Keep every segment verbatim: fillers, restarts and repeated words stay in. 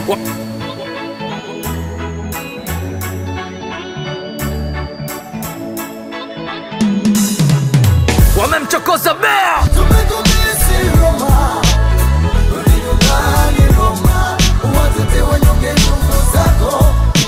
Wamemchokoza bea. Tumegomesi Roma, rudi nyumbani Roma, uwatete wanyonge ndugu zako.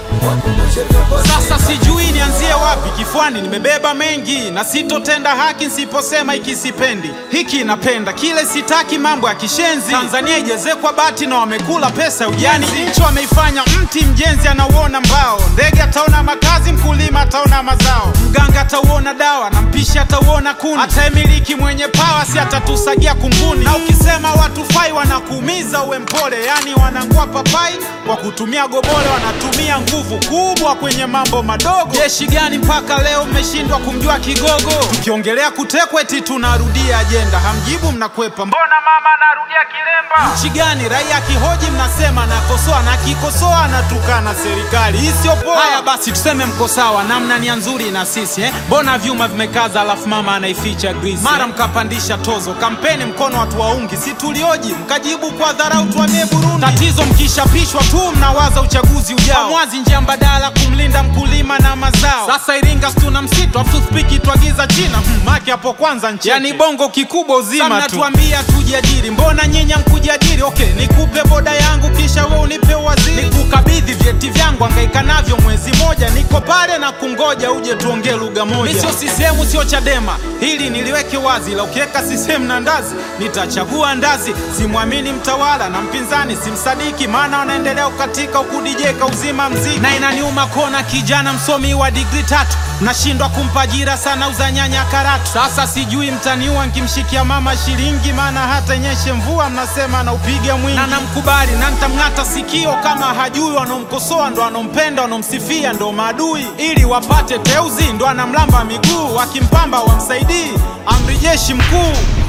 Sasa sijui nianzie wapi, kifuani nimebeba mengi, na sitotenda haki nsiposema ikisipendi. Hiki napenda, kile sitaki mambo ya kishenzi. Tanzania ijezekwa bati na wamekula pesa ujani. Nchi wameifanya mti, mjenzi anauona mbao. Ndege ataona makazi, mkulima ataona mazao. Mganga atauona dawa, na mpishi atauona kuni. Ataemiliki mwenye pawa, si atatusagia kunguni. Na ukisema watu fai wanakuumiza uwe mpole. Yani wanangua papai, kwa kutumia gobole wanatumia nguvu kubwa kwenye mambo madogo. Jeshi gani mpaka leo mmeshindwa kumjua kigogo? Tukiongelea kutekwa eti tunarudia ajenda, hamjibu mnakwepa. Mbona mama anarudia kilemba? Nchi gani raia kihoji mnasema nakosoa, na kikosoa anatukana serikali? Hii sio poa. Haya basi tuseme mko sawa, namna nia nzuri na sisi eh? Mbona vyuma vimekaza alafu mama anaificha grease? Mara mkapandisha tozo, kampeni mkono watu waungi. Si tulioji mkajibu kwa dharau, tuamie Burundi. Tatizo mkishapishwa tu mnawaza uchaguzi ujao. Mwazi njia mbadala kumlinda mkulima na mazao. Sasa Iringa stuna msitu, afu spiki tuagiza China. Hmm, maki hapo kwanza ncheke. Yani bongo kikubwa uzima tu. Mnatuambia tujiajiri, mbona nyenya mkujiajiri? Okay, nikupe boda yangu kisha wewe unipe waziri. Nikukabidhi vyeti vyangu angaika navyo mwezi moja. Niko pale na kungoja uje tuongee lugha moja. Mimi sio sisemu sio Chadema, hili niliweke wazi. La ukiweka sisemu na ndazi, nitachagua ndazi. Simwamini mtawala na mpinzani simsadiki, maana wanaendelea ukatika ukudijeka uzima mziki. Na inaniuma kona kijana msomi wa degree tatu, nashindwa kumpa ajira sana uza nyanya karatu. Sasa sijui mtaniua nkimshikia mama shilingi, maana hata nyeshe mvua mnasema na upiga mwingi. Na namkubali na nitamng'ata sikio kama hajui. Wanomkosoa ndo anompenda, wanomsifia ndo maadui. Ili wapate teuzi ndo anamlamba miguu, wakimpamba wamsaidii amri jeshi mkuu.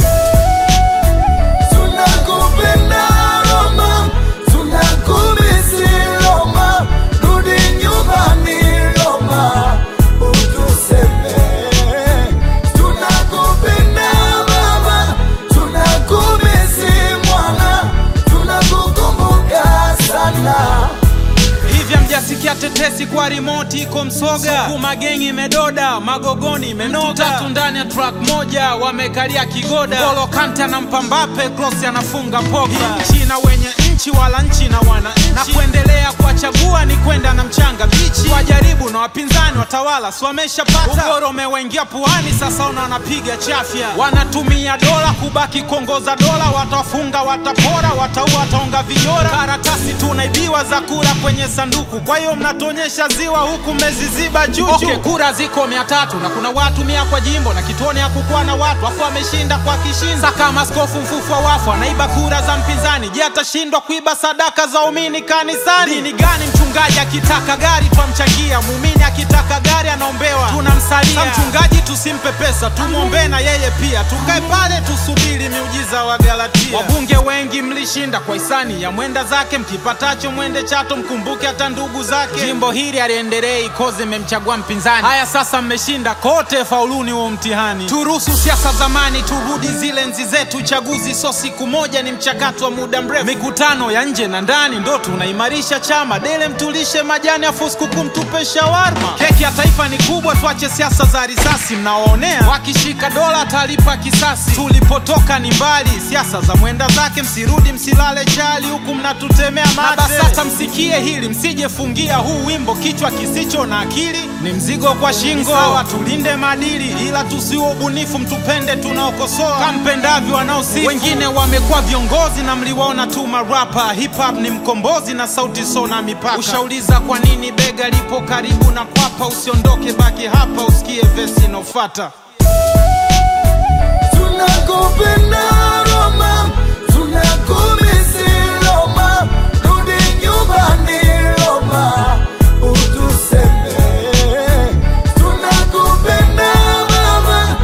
Tunakupenda Roma, tunakumisi Roma, rudi nyumbani Roma, utuseme. Tunakupenda mama, tunakumisi mwana, tunakukumbuka sana. Hivya mjasikia tetesi kwa remote iko Msoga. Suku magengi medoda, magogoni menoga. Tatu ndani ya truck moja, wamekalia kigoda. Golo Kante na Mpambape, Kroos anafunga Pogba. China wenye nchi wala nchi na wana nchi. Na kuendelea kuwachagua ni kwenda na mchanga bichi. Wajaribu na wapinzani watawala si wameshapata. Ugoro umewaingia puani, sasa ona wanapiga chafya. Wanatumia dola kubaki kongoza dola. Watafunga, watapora, wataua, wataonga vijora. Karatasi tunaibiwa za kura kwenye sanduku. Kwa hiyo mnatuonyesha ziwa huku meziziba juju. Okay, kura ziko mia tatu na kuna watu mia kwa jimbo. Na kituoni ya kukua na watu wafu wameshinda kwa kishinda. Saka maskofu mfufu wa wafu anaiba kura za mpinzani. Je, atashindwa kuiba sadaka za umini kanisani? Dini gani mchungaji akitaka gari twamchangia? Muumini akitaka gari anaombewa tunamsalia. Mchungaji tusimpe pesa, tumuombe na yeye pia. Tukae pale tusubiri miujiza wa Galatia. Wabunge wengi mlishinda kwa hisani ya mwenda zake. Mkipatacho mwende Chato mkumbuke hata ndugu zake. Jimbo hili aliendelei koze memchagua mpinzani. Haya sasa mmeshinda kote, fauluni huo mtihani. Turuhusu siasa zamani, turudi zile enzi zetu. Chaguzi so siku moja, ni mchakato wa muda mrefu. Mikutano ya nje na ndani ndo tunaimarisha chama. Dele mtulishe majani afu siku mtupe shawarma. Keki ya taifa ni kubwa, tuache siasa za risasi. Mnawaonea wakishika dola talipa kisasi. Tulipotoka ni mbali, siasa za mwenda zake. Msirudi msilale chali huku mnatutemea mate. Na basata msikie hili, msije fungia huu wimbo. Kichwa kisicho na akili ni mzigo kwa shingo. Sawa tulinde madili, ila tusiwe ubunifu. Mtupende tunaokosoa kampendavyo wanaosifu. Wengine wamekuwa viongozi na mliwaona tu marapa. Hip hop ni mkombozi na sauti so na mipaka. Ushauliza kwa nini bega lipo karibu na kwapa? Usiondoke baki hapa usikie vesi inofata. Tunakupenda Roma, tunakumisi Roma, rudi nyumbani Roma, utuseme. Tunakupenda mama,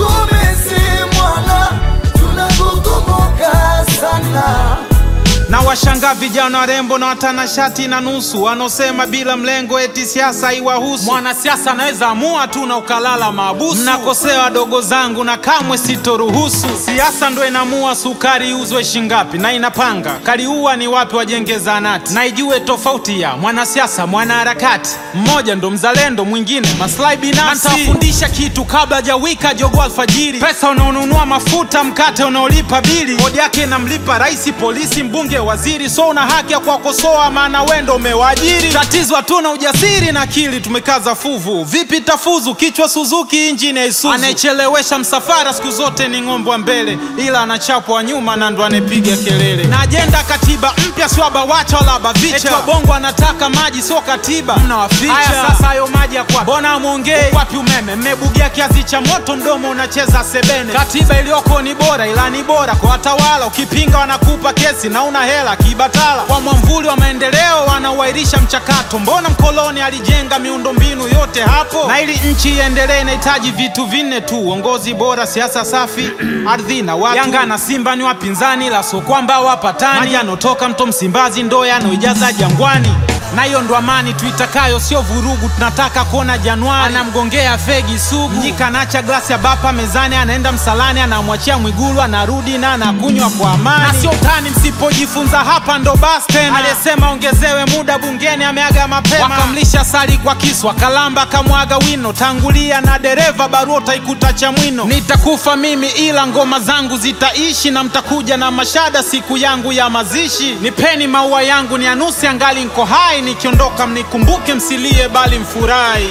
tunakumisi mwana, tunakukumbuka sana. Na Nikiwashanga vijana warembo na watanashati na nusu wanaosema bila mlengo eti siasa haiwahusu. Mwanasiasa anaweza amua tu na ukalala maabusu. Mnakosea wadogo zangu na kamwe sitoruhusu. Siasa ndo inamua sukari uzwe shingapi, na inapanga kaliua ni wapi wajenge zanati. Na ijue tofauti ya mwanasiasa mwanaharakati. Mmoja ndo mzalendo, mwingine maslahi binafsi. Nitafundisha kitu kabla hajawika jogo alfajiri. Pesa unaonunua mafuta, mkate unaolipa bili, kodi yake namlipa rais, polisi, mbunge, waziri. So una haki ya kuwakosoa maana wendo umewaajiri. Tatizo hatuna ujasiri na akili tumekaza fuvu. Vipi tafuzu kichwa Suzuki injini Isuzu. Anayechelewesha msafara siku zote ni ng'ombe wa mbele, ila anachapwa nyuma na ndo anepiga kelele. Na ajenda katiba mpya sio bawacha wala bavicha. Eti wabongo anataka maji sio katiba, mnawaficha. Haya sasa hayo maji ya kwa bona muongee wapi umeme, mmebugia kiasi cha moto mdomo unacheza sebene. Katiba iliyoko ni bora ila ni bora kwa watawala, ukipinga wanakupa kesi na una hela kibatala. Kwa mwamvuli wa maendeleo wanauairisha mchakato, mbona mkoloni alijenga miundombinu yote hapo? Na ili nchi iendelee inahitaji vitu vinne tu: uongozi bora, siasa safi, ardhi na watu. Yanga na Simba ni wapinzani la so kwamba wapatani. Maji yanotoka mto Msimbazi ndo yanoijaza Jangwani, na hiyo ndo amani tuitakayo, sio vurugu. Tunataka kuona Januari. Anamgongea fegi sugu, Mnyika anacha glasi ya bapa mezani, anaenda msalani, anamwachia Mwigulu, anarudi na anakunywa kwa amani. Na sio utani, msipojifunza hapa ndo basi tena. Aliyesema ongezewe muda bungeni ameaga mapema. Wakamlisha sali kwa kiswa, kalamba kamwaga wino. Tangulia na dereva, barua utaikuta Chamwino. Nitakufa mimi ila ngoma zangu zitaishi, na mtakuja na mashada siku yangu ya mazishi. Nipeni maua yangu ni anusi angali nko hai, nikiondoka mnikumbuke msilie bali mfurahi.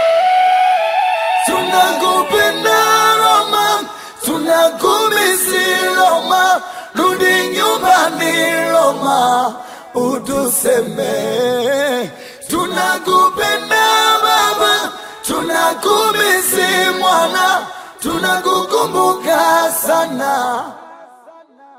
Tunakupenda Roma, tunakumisi Roma, rudi nyumbani Roma, utuseme. Tunakupenda baba, tunakumisi mwana, tunakukumbuka sana.